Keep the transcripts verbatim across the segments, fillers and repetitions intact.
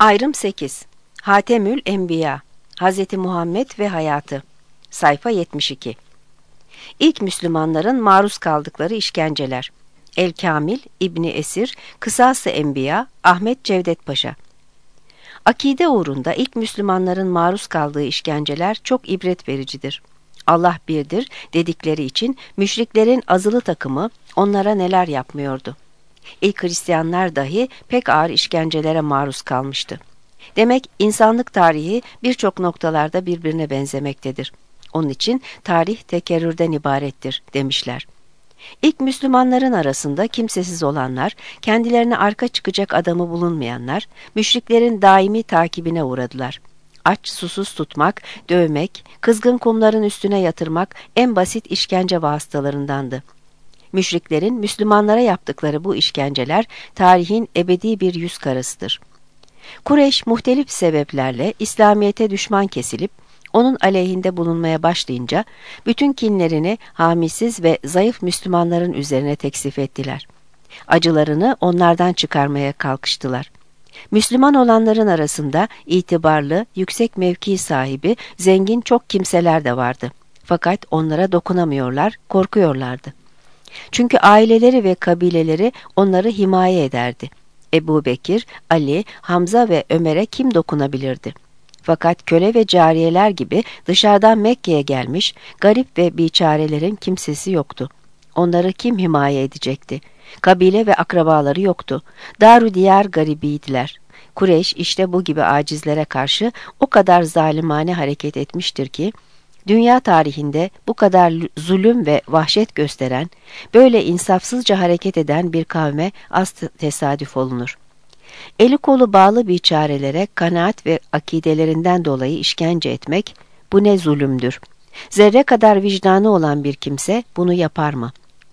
Ayrım sekiz. Hatemül Enbiya, Hazreti Muhammed ve Hayatı. Sayfa yetmiş iki. İlk Müslümanların maruz kaldıkları işkenceler. El-Kamil, İbni Esir, Kısas-ı Enbiya, Ahmet Cevdet Paşa. Akide uğrunda ilk Müslümanların maruz kaldığı işkenceler çok ibret vericidir. Allah birdir dedikleri için müşriklerin azılı takımı onlara neler yapmıyordu. İlk Hristiyanlar dahi pek ağır işkencelere maruz kalmıştı. Demek insanlık tarihi birçok noktalarda birbirine benzemektedir. Onun için tarih tekerrürden ibarettir demişler. İlk Müslümanların arasında kimsesiz olanlar, kendilerine arka çıkacak adamı bulunmayanlar, müşriklerin daimi takibine uğradılar. Aç susuz tutmak, dövmek, kızgın kumların üstüne yatırmak en basit işkence vasıtalarındandı. Müşriklerin Müslümanlara yaptıkları bu işkenceler tarihin ebedi bir yüz karasıdır. Kureyş muhtelif sebeplerle İslamiyet'e düşman kesilip onun aleyhinde bulunmaya başlayınca bütün kinlerini hamisiz ve zayıf Müslümanların üzerine teksif ettiler. Acılarını onlardan çıkarmaya kalkıştılar. Müslüman olanların arasında itibarlı, yüksek mevki sahibi, zengin çok kimseler de vardı. Fakat onlara dokunamıyorlar, korkuyorlardı. Çünkü aileleri ve kabileleri onları himaye ederdi. Ebu Bekir, Ali, Hamza ve Ömer'e kim dokunabilirdi? Fakat köle ve cariyeler gibi dışarıdan Mekke'ye gelmiş garip ve biçarelerin kimsesi yoktu. Onları kim himaye edecekti? Kabile ve akrabaları yoktu. Dar-ı diyar garibiydiler. Kureyş işte bu gibi acizlere karşı o kadar zalimane hareket etmiştir ki, dünya tarihinde bu kadar zulüm ve vahşet gösteren, böyle insafsızca hareket eden bir kavme az tesadüf olunur. Eli kolu bağlı biçarelere kanaat ve akidelerinden dolayı işkence etmek, bu ne zulümdür. Zerre kadar vicdanı olan bir kimse bunu yapar mı?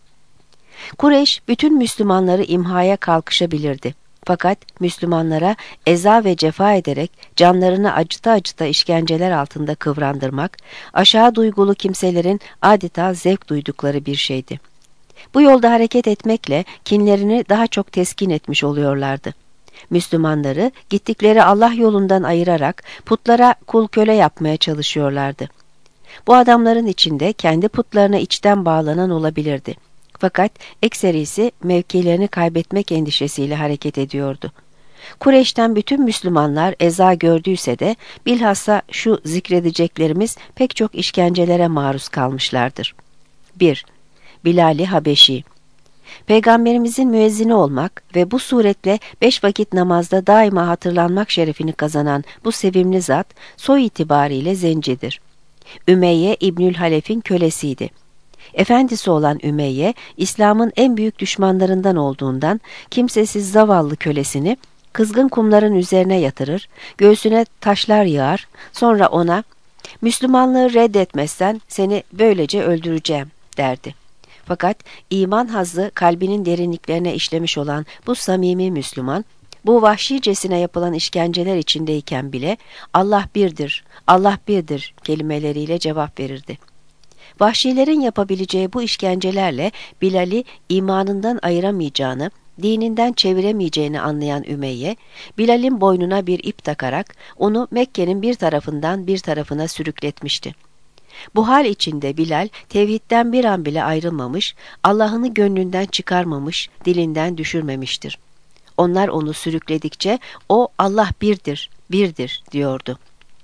Kureyş bütün Müslümanları imhaya kalkışabilirdi. Fakat Müslümanlara eza ve cefa ederek canlarını acıta acıta işkenceler altında kıvrandırmak, aşağı duygulu kimselerin adeta zevk duydukları bir şeydi. Bu yolda hareket etmekle kinlerini daha çok teskin etmiş oluyorlardı. Müslümanları gittikleri Allah yolundan ayırarak putlara kul köle yapmaya çalışıyorlardı. Bu adamların içinde kendi putlarına içten bağlanan olabilirdi. Fakat ekserisi mevkilerini kaybetmek endişesiyle hareket ediyordu. Kureyş'ten bütün Müslümanlar eza gördüyse de bilhassa şu zikredeceklerimiz pek çok işkencelere maruz kalmışlardır. bir. Bilal-i Habeşi. Peygamberimizin müezzini olmak ve bu suretle beş vakit namazda daima hatırlanmak şerefini kazanan bu sevimli zat soy itibariyle zencidir. Ümeyye İbnül Halef'in kölesiydi. Efendisi olan Ümeyye, İslam'ın en büyük düşmanlarından olduğundan kimsesiz zavallı kölesini kızgın kumların üzerine yatırır, göğsüne taşlar yağar, sonra ona "Müslümanlığı reddetmezsen seni böylece öldüreceğim" derdi. Fakat iman hazzı kalbinin derinliklerine işlemiş olan bu samimi Müslüman, bu vahşicesine yapılan işkenceler içindeyken bile "Allah birdir, Allah birdir" kelimeleriyle cevap verirdi. Vahşilerin yapabileceği bu işkencelerle Bilal'i imanından ayıramayacağını, dininden çeviremeyeceğini anlayan Ümeyye, Bilal'in boynuna bir ip takarak onu Mekke'nin bir tarafından bir tarafına sürükletmişti. Bu hal içinde Bilal, tevhidden bir an bile ayrılmamış, Allah'ını gönlünden çıkarmamış, dilinden düşürmemiştir. Onlar onu sürükledikçe o "Allah birdir, birdir" diyordu.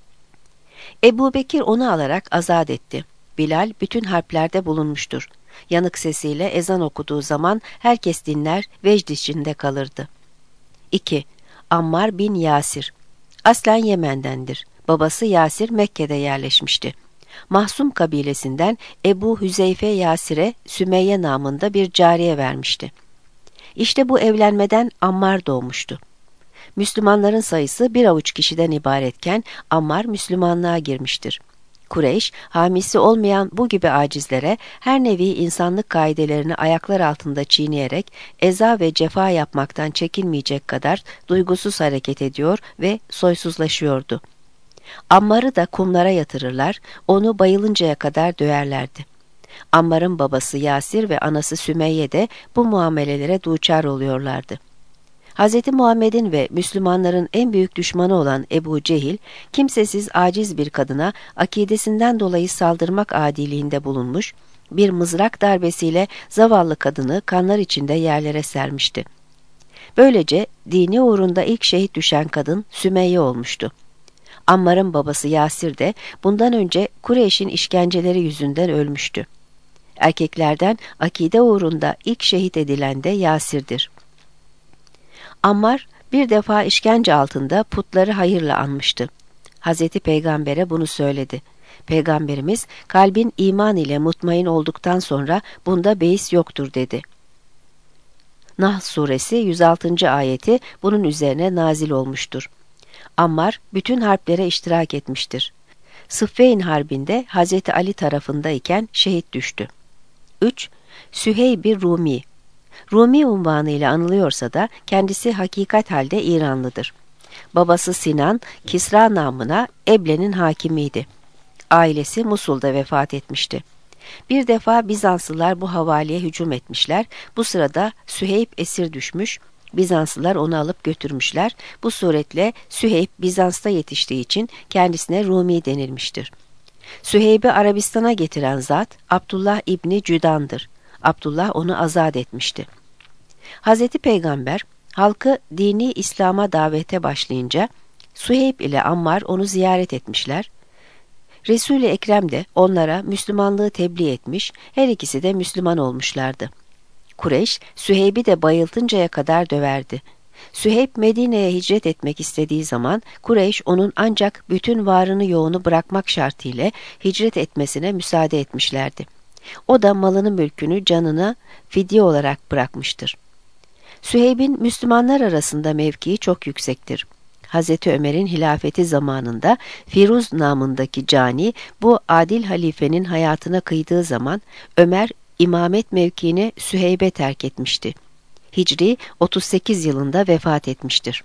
Ebu Bekir onu alarak azat etti. Bilal bütün harplerde bulunmuştur. Yanık sesiyle ezan okuduğu zaman herkes dinler, vecd içinde kalırdı. iki. Ammar bin Yasir. Aslen Yemen'dendir. Babası Yasir Mekke'de yerleşmişti. Mahsum kabilesinden Ebu Hüzeyfe Yasir'e Sümeyye namında bir cariye vermişti. İşte bu evlenmeden Ammar doğmuştu. Müslümanların sayısı bir avuç kişiden ibaretken Ammar Müslümanlığa girmiştir. Kureyş, hamisi olmayan bu gibi acizlere her nevi insanlık kaidelerini ayaklar altında çiğneyerek eza ve cefa yapmaktan çekinmeyecek kadar duygusuz hareket ediyor ve soysuzlaşıyordu. Ammar'ı da kumlara yatırırlar, onu bayılıncaya kadar döverlerdi. Ammar'ın babası Yasir ve anası Sümeyye de bu muamelelere duçar oluyorlardı. Hz. Muhammed'in ve Müslümanların en büyük düşmanı olan Ebu Cehil, kimsesiz aciz bir kadına akidesinden dolayı saldırmak adiliğinde bulunmuş, bir mızrak darbesiyle zavallı kadını kanlar içinde yerlere sermişti. Böylece dini uğrunda ilk şehit düşen kadın Sümeyye olmuştu. Ammar'ın babası Yasir de bundan önce Kureyş'in işkenceleri yüzünden ölmüştü. Erkeklerden akide uğrunda ilk şehit edilen de Yasir'dir. Ammar bir defa işkence altında putları hayırla anmıştı. Hazreti Peygamber'e bunu söyledi. Peygamberimiz kalbin iman ile mutmain olduktan sonra bunda beis yoktur dedi. Nahl suresi yüz altıncı ayeti bunun üzerine nazil olmuştur. Ammar bütün harplere iştirak etmiştir. Sıffeyn Harbi'nde Hazreti Ali tarafındayken şehit düştü. üç. Süheyb-i Rumi. Rumi unvanıyla anılıyorsa da kendisi hakikat halde İranlıdır. Babası Sinan, Kisra namına Eble'nin hakimiydi. Ailesi Musul'da vefat etmişti. Bir defa Bizanslılar bu havaliye hücum etmişler. Bu sırada Süheyb esir düşmüş. Bizanslılar onu alıp götürmüşler. Bu suretle Süheyb Bizans'ta yetiştiği için kendisine Rumi denilmiştir. Süheyb'i Arabistan'a getiren zat Abdullah İbni Cüdan'dır. Abdullah onu azat etmişti. Hazreti Peygamber halkı dini İslam'a davete başlayınca Süheyb ile Ammar onu ziyaret etmişler. Resul-i Ekrem de onlara Müslümanlığı tebliğ etmiş, her ikisi de Müslüman olmuşlardı. Kureyş, Süheyb'i de bayıltıncaya kadar döverdi. Süheyb Medine'ye hicret etmek istediği zaman Kureyş onun ancak bütün varını yoğunu bırakmak şartıyla hicret etmesine müsaade etmişlerdi. O da malını mülkünü canına fidye olarak bırakmıştır. Süheyb'in Müslümanlar arasında mevkii çok yüksektir. Hazreti Ömer'in hilafeti zamanında Firuz namındaki cani bu adil halifenin hayatına kıydığı zaman Ömer imamet mevkiini Süheyb'e terk etmişti. Hicri otuz sekiz yılında vefat etmiştir.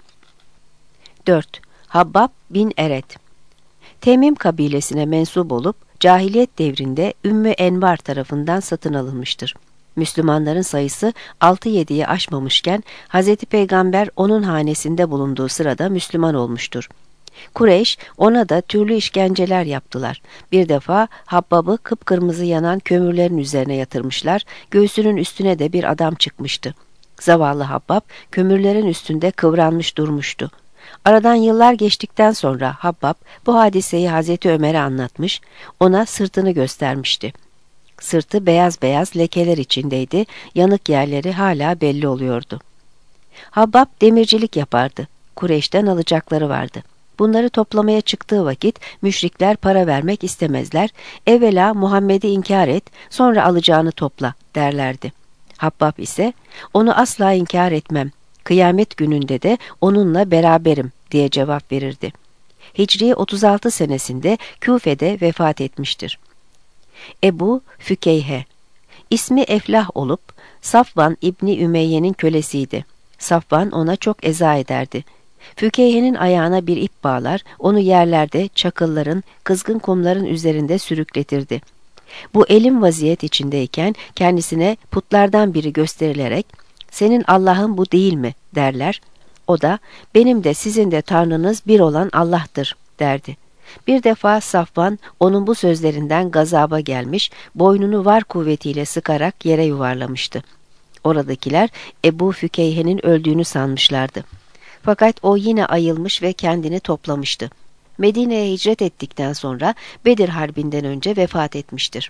dört. Habbab bin Eret. Temim kabilesine mensup olup cahiliyet devrinde Ümmü Envar tarafından satın alınmıştır. Müslümanların sayısı altı yediyi aşmamışken Hz. Peygamber onun hanesinde bulunduğu sırada Müslüman olmuştur. Kureyş ona da türlü işkenceler yaptılar. Bir defa Habbab'ı kıpkırmızı yanan kömürlerin üzerine yatırmışlar, göğsünün üstüne de bir adam çıkmıştı. Zavallı Habbab kömürlerin üstünde kıvranmış durmuştu. Aradan yıllar geçtikten sonra Habbab bu hadiseyi Hazreti Ömer'e anlatmış, ona sırtını göstermişti. Sırtı beyaz beyaz lekeler içindeydi, yanık yerleri hala belli oluyordu. Habbab demircilik yapardı. Kureyş'ten alacakları vardı. Bunları toplamaya çıktığı vakit müşrikler para vermek istemezler. Evvela Muhammed'i inkar et, sonra alacağını topla derlerdi. Habbab ise onu asla inkar etmem, kıyamet gününde de onunla beraberim diye cevap verirdi. Hicri otuz altı senesinde Küfe'de vefat etmiştir. Ebu Fükeyhe. İsmi Eflah olup Safvan İbni Ümeyye'nin kölesiydi. Safvan ona çok eza ederdi. Fükeyhe'nin ayağına bir ip bağlar, onu yerlerde çakılların, kızgın kumların üzerinde sürükletirdi. Bu elim vaziyet içindeyken kendisine putlardan biri gösterilerek "Senin Allah'ın bu değil mi?" derler. O da "Benim de sizin de Tanrınız bir olan Allah'tır" derdi. Bir defa Safvan onun bu sözlerinden gazaba gelmiş, boynunu var kuvvetiyle sıkarak yere yuvarlamıştı. Oradakiler Ebu Fükeyhe'nin öldüğünü sanmışlardı. Fakat o yine ayılmış ve kendini toplamıştı. Medine'ye hicret ettikten sonra Bedir Harbi'nden önce vefat etmiştir.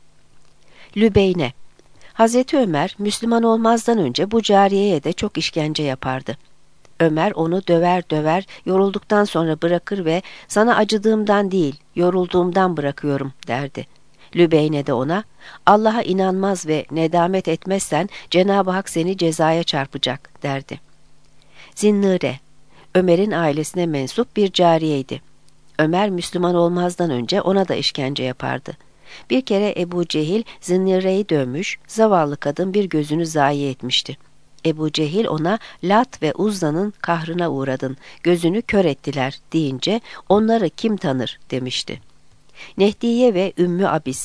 Lübeyne. Hazreti Ömer Müslüman olmazdan önce bu cariyeye de çok işkence yapardı. Ömer onu döver döver, yorulduktan sonra bırakır ve "Sana acıdığımdan değil, yorulduğumdan bırakıyorum" derdi. Lübeyne de ona "Allah'a inanmaz ve nedamet etmezsen Cenab-ı Hak seni cezaya çarpacak" derdi. Zinnire. Ömer'in ailesine mensup bir cariyeydi. Ömer Müslüman olmazdan önce ona da işkence yapardı. Bir kere Ebu Cehil Zinnire'yi dövmüş, zavallı kadın bir gözünü zayi etmişti. Ebu Cehil ona Lat ve Uzza'nın kahrına uğradın, gözünü kör ettiler deyince onları kim tanır demişti. Nehdiye ve Ümmü Abis.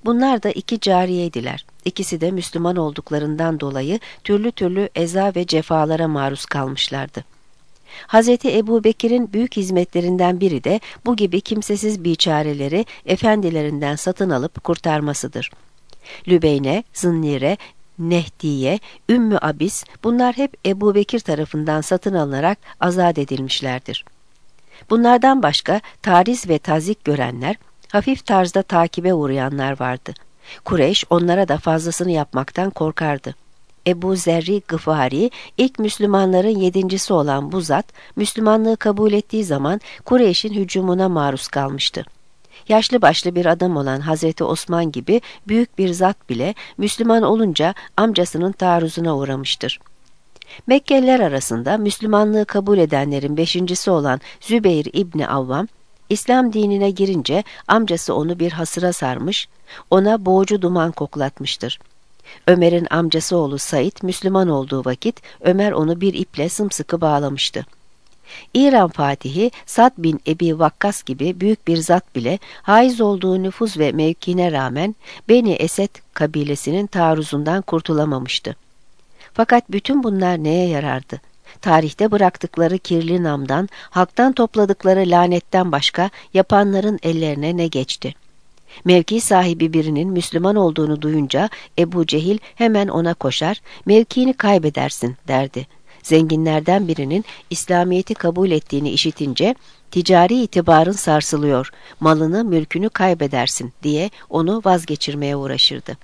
Bunlar da iki cariyeydiler. İkisi de Müslüman olduklarından dolayı türlü türlü eza ve cefalara maruz kalmışlardı. Hazreti Ebubekir'in büyük hizmetlerinden biri de bu gibi kimsesiz biçareleri efendilerinden satın alıp kurtarmasıdır. Lübeyne, Zınnire, Nehdiye, Ümmü Abis bunlar hep Ebubekir tarafından satın alınarak azat edilmişlerdir. Bunlardan başka tariz ve tazik görenler, hafif tarzda takibe uğrayanlar vardı. Kureyş onlara da fazlasını yapmaktan korkardı. Ebu Zerri Gıfari, ilk Müslümanların yedincisi olan bu zat, Müslümanlığı kabul ettiği zaman Kureyş'in hücumuna maruz kalmıştı. Yaşlı başlı bir adam olan Hazreti Osman gibi büyük bir zat bile Müslüman olunca amcasının taarruzuna uğramıştır. Mekkeliler arasında Müslümanlığı kabul edenlerin beşincisi olan Zübeyir İbni Avvam, İslam dinine girince amcası onu bir hasıra sarmış, ona boğucu duman koklatmıştır. Ömer'in amcası oğlu Said Müslüman olduğu vakit Ömer onu bir iple sımsıkı bağlamıştı. İran Fatihi Sad bin Ebi Vakkas gibi büyük bir zat bile haiz olduğu nüfuz ve mevkine rağmen Beni Esed kabilesinin taarruzundan kurtulamamıştı. Fakat bütün bunlar neye yarardı? Tarihte bıraktıkları kirli namdan, halktan topladıkları lanetten başka yapanların ellerine ne geçti? Mevki sahibi birinin Müslüman olduğunu duyunca Ebu Cehil hemen ona koşar, mevkiini kaybedersin derdi. Zenginlerden birinin İslamiyet'i kabul ettiğini işitince ticari itibarın sarsılıyor, malını mülkünü kaybedersin diye onu vazgeçirmeye uğraşırdı.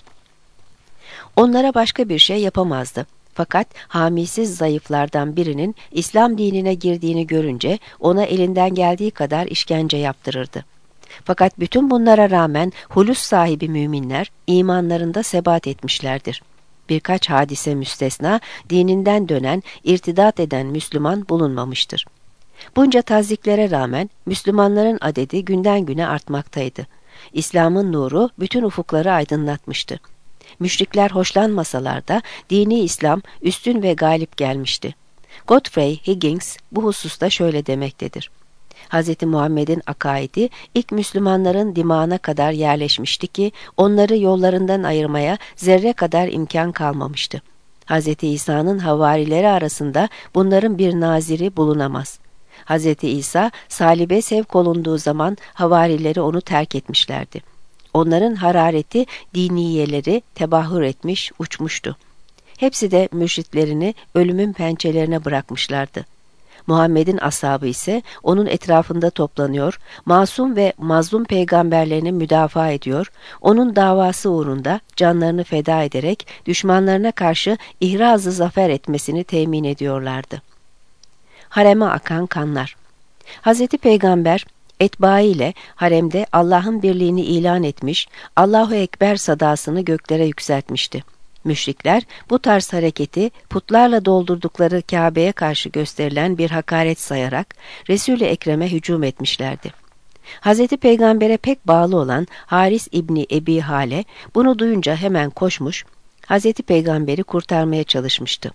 Onlara başka bir şey yapamazdı. Fakat hamisiz zayıflardan birinin İslam dinine girdiğini görünce ona elinden geldiği kadar işkence yaptırırdı. Fakat bütün bunlara rağmen hulus sahibi müminler imanlarında sebat etmişlerdir. Birkaç hadise müstesna dininden dönen, irtidat eden Müslüman bulunmamıştır. Bunca taziklere rağmen Müslümanların adedi günden güne artmaktaydı. İslam'ın nuru bütün ufukları aydınlatmıştı. Müşrikler hoşlanmasalar da dini İslam üstün ve galip gelmişti. Godfrey Higgins bu hususta şöyle demektedir. Hz. Muhammed'in akaidi ilk Müslümanların dimağına kadar yerleşmişti ki onları yollarından ayırmaya zerre kadar imkan kalmamıştı. Hz. İsa'nın havarileri arasında bunların bir naziri bulunamaz. Hz. İsa salibe sevk olunduğu zaman havarileri onu terk etmişlerdi. Onların harareti diniyeleri tebahür etmiş, uçmuştu. Hepsi de mürşitlerini ölümün pençelerine bırakmışlardı. Muhammed'in ashabı ise onun etrafında toplanıyor, masum ve mazlum peygamberlerini müdafaa ediyor, onun davası uğrunda canlarını feda ederek düşmanlarına karşı ihraz-ı zafer etmesini temin ediyorlardı. Hareme akan kanlar. Hazreti Peygamber etbaı ile haremde Allah'ın birliğini ilan etmiş, Allahu Ekber sadasını göklere yükseltmişti. Müşrikler bu tarz hareketi putlarla doldurdukları Kabe'ye karşı gösterilen bir hakaret sayarak Resul-i Ekrem'e hücum etmişlerdi. Hazreti Peygamber'e pek bağlı olan Haris İbni Ebi Hale bunu duyunca hemen koşmuş, Hazreti Peygamber'i kurtarmaya çalışmıştı.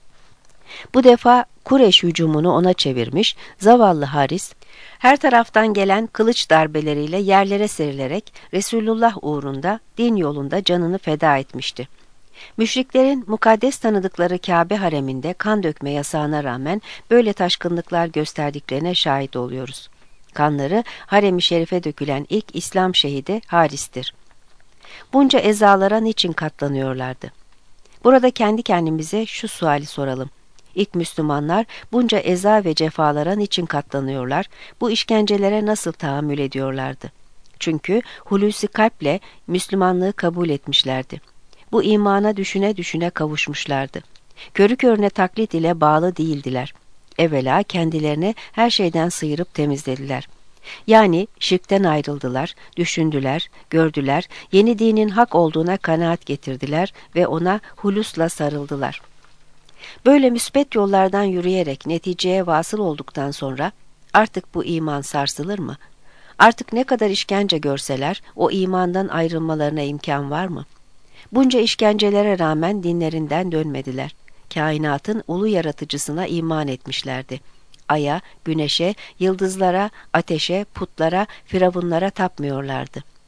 Bu defa Kureyş hücumunu ona çevirmiş, zavallı Haris, her taraftan gelen kılıç darbeleriyle yerlere serilerek Resulullah uğrunda, din yolunda canını feda etmişti. Müşriklerin mukaddes tanıdıkları Kabe hareminde kan dökme yasağına rağmen böyle taşkınlıklar gösterdiklerine şahit oluyoruz. Kanları harem-i şerife dökülen ilk İslam şehidi Haris'tir. Bunca ezalara niçin katlanıyorlardı? Burada kendi kendimize şu suali soralım. İlk Müslümanlar bunca eza ve cefalara niçin katlanıyorlar, bu işkencelere nasıl tahammül ediyorlardı? Çünkü hulusi kalple Müslümanlığı kabul etmişlerdi. Bu imana düşüne düşüne kavuşmuşlardı. Körü körüne taklit ile bağlı değildiler. Evvela kendilerini her şeyden sıyırıp temizlediler. Yani şirkten ayrıldılar, düşündüler, gördüler, yeni dinin hak olduğuna kanaat getirdiler ve ona hulusla sarıldılar. Böyle müsbet yollardan yürüyerek neticeye vasıl olduktan sonra artık bu iman sarsılır mı? Artık ne kadar işkence görseler o imandan ayrılmalarına imkan var mı? Bunca işkencelere rağmen dinlerinden dönmediler. Kainatın ulu yaratıcısına iman etmişlerdi. Aya, güneşe, yıldızlara, ateşe, putlara, firavunlara tapmıyorlardı.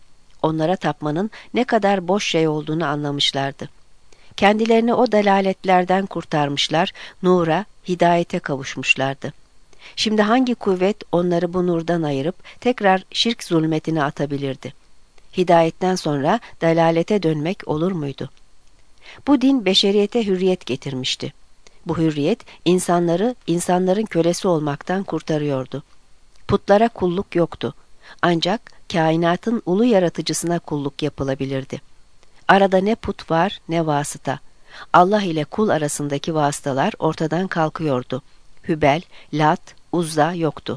Onlara tapmanın ne kadar boş şey olduğunu anlamışlardı. Kendilerini o dalaletlerden kurtarmışlar, nura, hidayete kavuşmuşlardı. Şimdi hangi kuvvet onları bu nurdan ayırıp tekrar şirk zulmetine atabilirdi? Hidayetten sonra dalalete dönmek olur muydu? Bu din beşeriyete hürriyet getirmişti. Bu hürriyet insanları insanların kölesi olmaktan kurtarıyordu. Putlara kulluk yoktu. Ancak kainatın ulu yaratıcısına kulluk yapılabilirdi. Arada ne put var ne vasıta. Allah ile kul arasındaki vasıtalar ortadan kalkıyordu. Hübel, Lat, Uzza yoktu.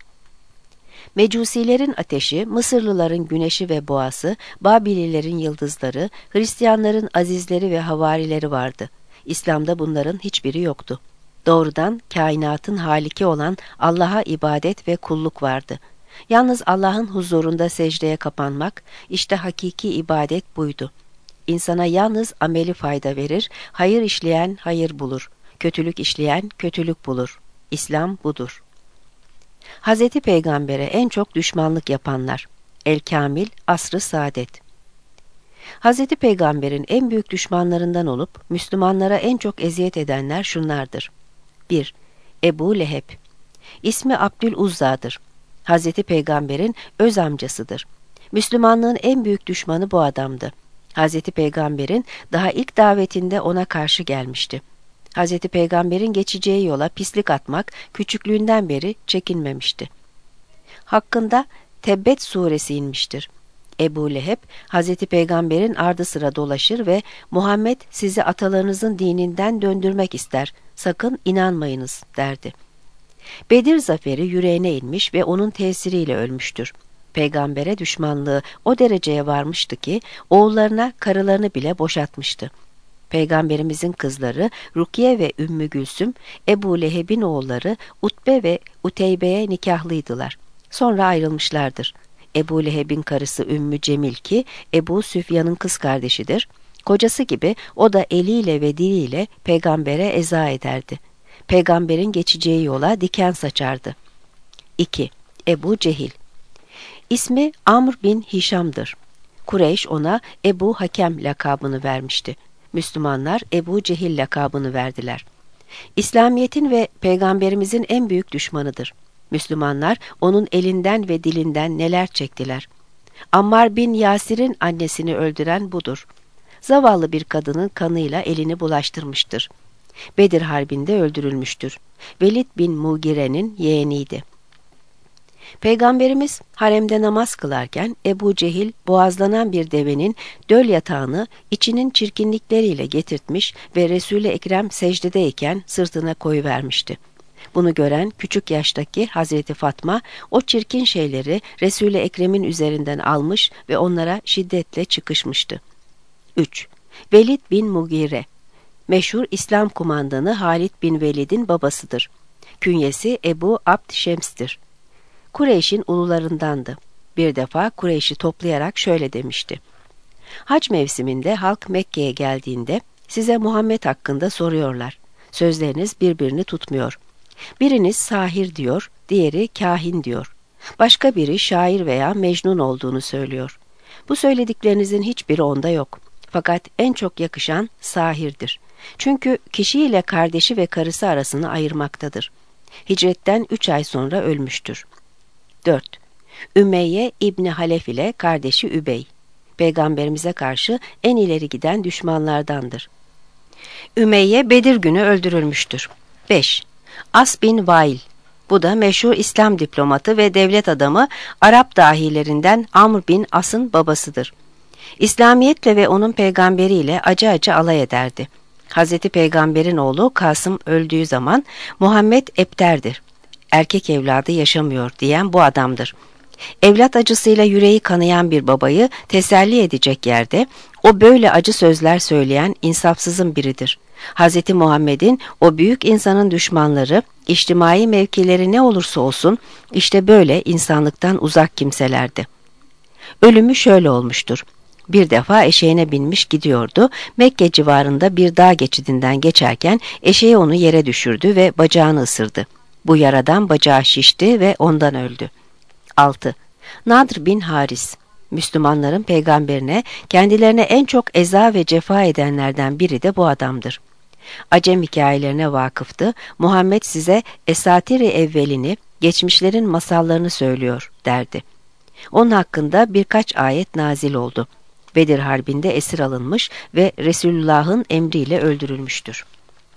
Mecusilerin ateşi, Mısırlıların güneşi ve boğası, Babililerin yıldızları, Hristiyanların azizleri ve havarileri vardı. İslam'da bunların hiçbiri yoktu. Doğrudan kainatın haliki olan Allah'a ibadet ve kulluk vardı. Yalnız Allah'ın huzurunda secdeye kapanmak, işte hakiki ibadet buydu. İnsana yalnız ameli fayda verir, hayır işleyen hayır bulur, kötülük işleyen kötülük bulur. İslam budur. Hazreti Peygamber'e en çok düşmanlık yapanlar. El-Kamil, Asr-ı Saadet. Hazreti Peygamber'in en büyük düşmanlarından olup Müslümanlara en çok eziyet edenler şunlardır. bir. Ebu Leheb. İsmi Abdüluzza'dır. Hazreti Peygamber'in öz amcasıdır. Müslümanlığın en büyük düşmanı bu adamdı. Hazreti Peygamber'in daha ilk davetinde ona karşı gelmişti. Hazreti Peygamber'in geçeceği yola pislik atmak küçüklüğünden beri çekinmemişti. Hakkında Tebbet suresi inmiştir. Ebu Leheb, Hazreti Peygamber'in ardı sıra dolaşır ve Muhammed sizi atalarınızın dininden döndürmek ister, sakın inanmayınız derdi. Bedir zaferi yüreğine inmiş ve onun tesiriyle ölmüştür. Peygambere düşmanlığı o dereceye varmıştı ki oğullarına karılarını bile boşatmıştı. Peygamberimizin kızları Rukiye ve Ümmü Gülsüm, Ebu Leheb'in oğulları Utbe ve Uteybe'ye nikahlıydılar. Sonra ayrılmışlardır. Ebu Leheb'in karısı Ümmü Cemil ki Ebu Süfyan'ın kız kardeşidir. Kocası gibi o da eliyle ve diliyle peygambere eza ederdi. Peygamberin geçeceği yola diken saçardı. iki. Ebu Cehil. İsmi Amr bin Hişam'dır. Kureyş ona Ebu Hakem lakabını vermişti. Müslümanlar Ebu Cehil lakabını verdiler. İslamiyet'in ve Peygamberimizin en büyük düşmanıdır. Müslümanlar onun elinden ve dilinden neler çektiler. Ammar bin Yasir'in annesini öldüren budur. Zavallı bir kadının kanıyla elini bulaştırmıştır. Bedir Harbi'nde öldürülmüştür. Velid bin Mugire'nin yeğeniydi. Peygamberimiz haremde namaz kılarken Ebu Cehil boğazlanan bir devenin döl yatağını içinin çirkinlikleriyle getirtmiş ve Resul-i Ekrem secdedeyken sırtına koyuvermişti. Bunu gören küçük yaştaki Hazreti Fatma o çirkin şeyleri Resul-i Ekrem'in üzerinden almış ve onlara şiddetle çıkışmıştı. üç. Velid bin Mugire. Meşhur İslam kumandanı Halid bin Velid'in babasıdır. Künyesi Ebu Abd Şems'tir. Kureyş'in ulularındandı. Bir defa Kureyş'i toplayarak şöyle demişti. Hac mevsiminde halk Mekke'ye geldiğinde size Muhammed hakkında soruyorlar. Sözleriniz birbirini tutmuyor. Biriniz sahir diyor, diğeri kahin diyor. Başka biri şair veya mecnun olduğunu söylüyor. Bu söylediklerinizin hiçbiri onda yok. Fakat en çok yakışan sahirdir. Çünkü kişiyle kardeşi ve karısı arasını ayırmaktadır. Hicretten üç ay sonra ölmüştür. dört. Ümeyye İbni Halef ile kardeşi Übey. Peygamberimize karşı en ileri giden düşmanlardandır. Ümeyye Bedir günü öldürülmüştür. beş. As bin Vail. Bu da meşhur İslam diplomatı ve devlet adamı Arap dahilerinden Amr bin As'ın babasıdır. İslamiyetle ve onun peygamberiyle acı acı alay ederdi. Hazreti Peygamber'in oğlu Kasım öldüğü zaman Muhammed ebterdir. Erkek evladı yaşamıyor diyen bu adamdır. Evlat acısıyla yüreği kanayan bir babayı teselli edecek yerde o böyle acı sözler söyleyen insafsızın biridir. Hazreti Muhammed'in o büyük insanın düşmanları, içtimai mevkileri ne olursa olsun işte böyle insanlıktan uzak kimselerdi. Ölümü şöyle olmuştur. Bir defa eşeğine binmiş gidiyordu. Mekke civarında bir dağ geçidinden geçerken eşeği onu yere düşürdü ve bacağını ısırdı. Bu yaradan bacağı şişti ve ondan öldü. altı. Nadr bin Haris. Müslümanların peygamberine kendilerine en çok eza ve cefa edenlerden biri de bu adamdır. Acem hikayelerine vakıftı. Muhammed size esatiri evvelini, geçmişlerin masallarını söylüyor derdi. Onun hakkında birkaç ayet nazil oldu. Bedir Harbi'nde esir alınmış ve Resulullah'ın emriyle öldürülmüştür.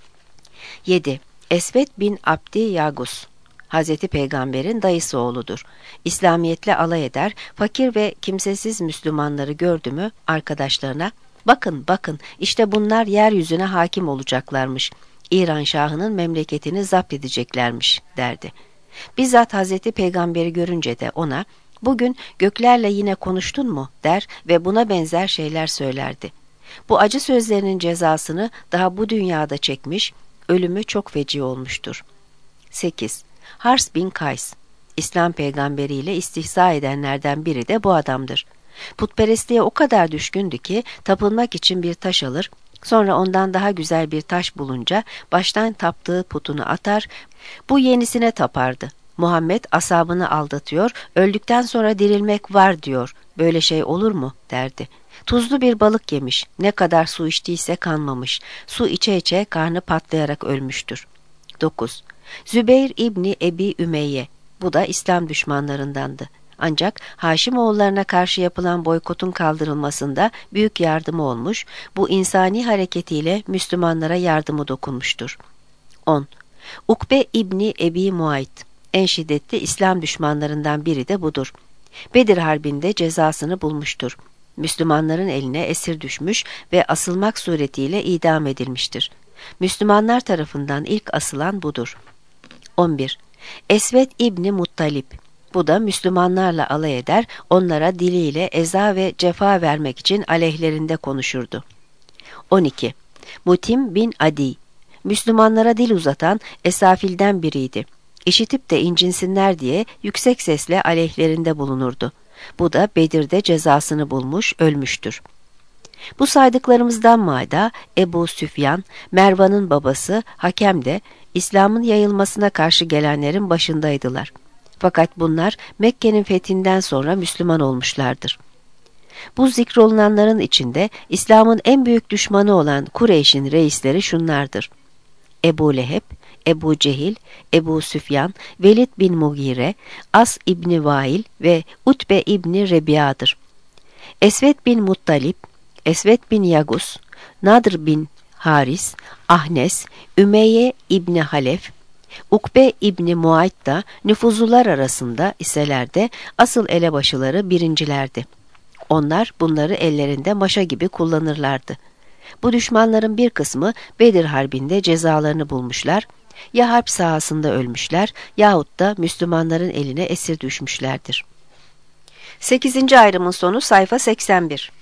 yedi. Esved bin Abdi Yagus, Hazreti Peygamber'in dayısı oğludur. İslamiyetle alay eder, fakir ve kimsesiz Müslümanları gördü mü arkadaşlarına, "Bakın, bakın, işte bunlar yeryüzüne hakim olacaklarmış. İran Şahı'nın memleketini zapt edeceklermiş," derdi. Bizzat Hazreti Peygamber'i görünce de ona, "Bugün göklerle yine konuştun mu?" der ve buna benzer şeyler söylerdi. Bu acı sözlerinin cezasını daha bu dünyada çekmiş, ölümü çok feci olmuştur. sekiz. Hars bin Kays, İslam peygamberiyle istihza edenlerden biri de bu adamdır. Putperestliğe o kadar düşkündü ki tapınmak için bir taş alır, sonra ondan daha güzel bir taş bulunca baştan taptığı putunu atar, bu yenisine tapardı. Muhammed asabını aldatıyor, öldükten sonra dirilmek var diyor, böyle şey olur mu derdi. Tuzlu bir balık yemiş, ne kadar su içtiyse kanmamış, su içe içe karnı patlayarak ölmüştür. dokuz. Zübeyir İbni Ebi Ümeyye, bu da İslam düşmanlarındandı. Ancak Haşimoğullarına karşı yapılan boykotun kaldırılmasında büyük yardımı olmuş, bu insani hareketiyle Müslümanlara yardımı dokunmuştur. on. Ukbe İbni Ebi Muayt, en şiddetli İslam düşmanlarından biri de budur. Bedir Harbi'nde cezasını bulmuştur. Müslümanların eline esir düşmüş ve asılmak suretiyle idam edilmiştir. Müslümanlar tarafından ilk asılan budur. on bir. Esved İbni Muttalip, bu da Müslümanlarla alay eder, onlara diliyle eza ve cefa vermek için aleyhlerinde konuşurdu. on iki. Mutim bin Adi, Müslümanlara dil uzatan esafilden biriydi. İşitip de incinsinler diye yüksek sesle aleyhlerinde bulunurdu. Bu da Bedir'de cezasını bulmuş, ölmüştür. Bu saydıklarımızdan mada Ebu Süfyan, Mervan'ın babası Hakem de İslam'ın yayılmasına karşı gelenlerin başındaydılar. Fakat bunlar Mekke'nin fethinden sonra Müslüman olmuşlardır. Bu zikrolunanların içinde İslam'ın en büyük düşmanı olan Kureyş'in reisleri şunlardır: Ebu Leheb, Ebu Cehil, Ebu Süfyan, Velid bin Mugire, As İbni Vail ve Utbe İbni Rebiya'dır. Esved bin Muttalip, Esved bin Yagus, Nadr bin Haris, Ahnes, Ümeyye İbni Halef, Ukbe İbni Muayt da nüfuzlular arasında iseler de asıl elebaşıları birincilerdi. Onlar bunları ellerinde maşa gibi kullanırlardı. Bu düşmanların bir kısmı Bedir Harbi'nde cezalarını bulmuşlar, ya harp sahasında ölmüşler yahut da Müslümanların eline esir düşmüşlerdir. sekizinci ayrımın sonu sayfa seksen bir.